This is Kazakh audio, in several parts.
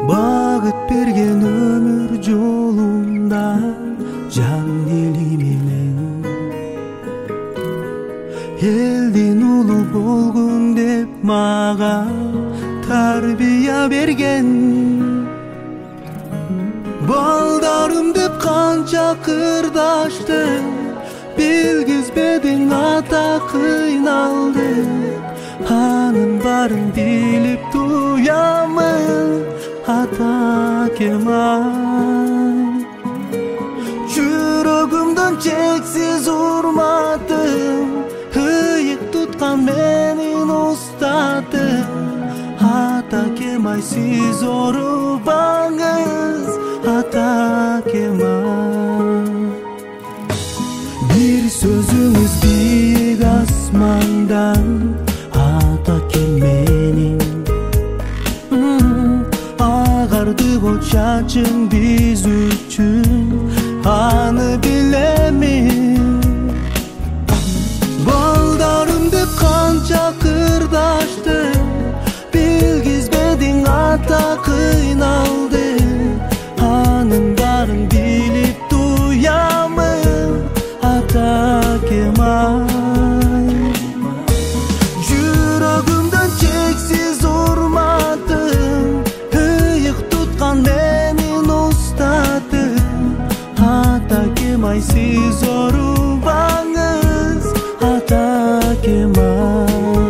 Багыт берген өмүр жолунда жан дили менен элдин улу болгун деп мага тарбия берген. Балдарым деп канча кырдаштым, билгизбедиң ата кыйналды. Анын барын билип туямын ата Кемал. Жүрөгүмдөн чексиз урматым, ыйык туткан менин устатым. Ата Кемал, сиз оорубаңыз ата Кемал. Бир сөзүңүз бийик асмандан ата Кемалин. Агарды го чачың биз үчүн, аны билемин. Балдарым деп канча кырдаштым, билгизбедиң ата кыйналды. Анын барын билип туямын ата Кемал. Жүрөгүмдөн чексиз урматым, ыйык туткан менин устатым. Ата Кемал, сиз оорубаңыз ата Кемал.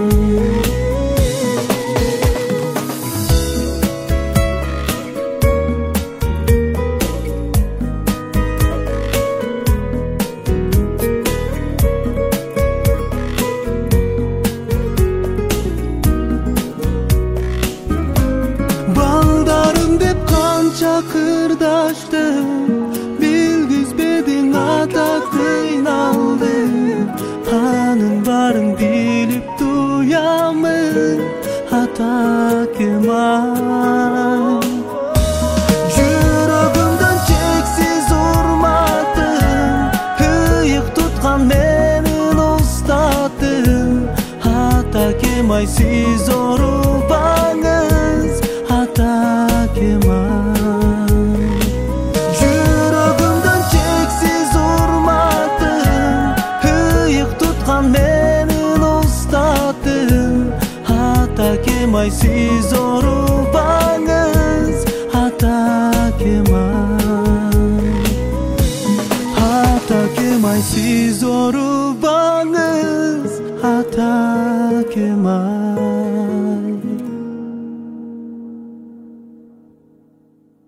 Кырдаштым, билгизбедиң ата кыйналды. Анын барын билип туямын ата Кемал. Жүрөгүмдөн чексиз урматым, ыйык туткан менин устатым. Ата Кемал, сиз оорубаңыз ата Кемал. Менин устатым, ата Кемал, сиз оорубаңыз ата Кемал. Ата Кемал, сиз оорубаңыз ата Кемал.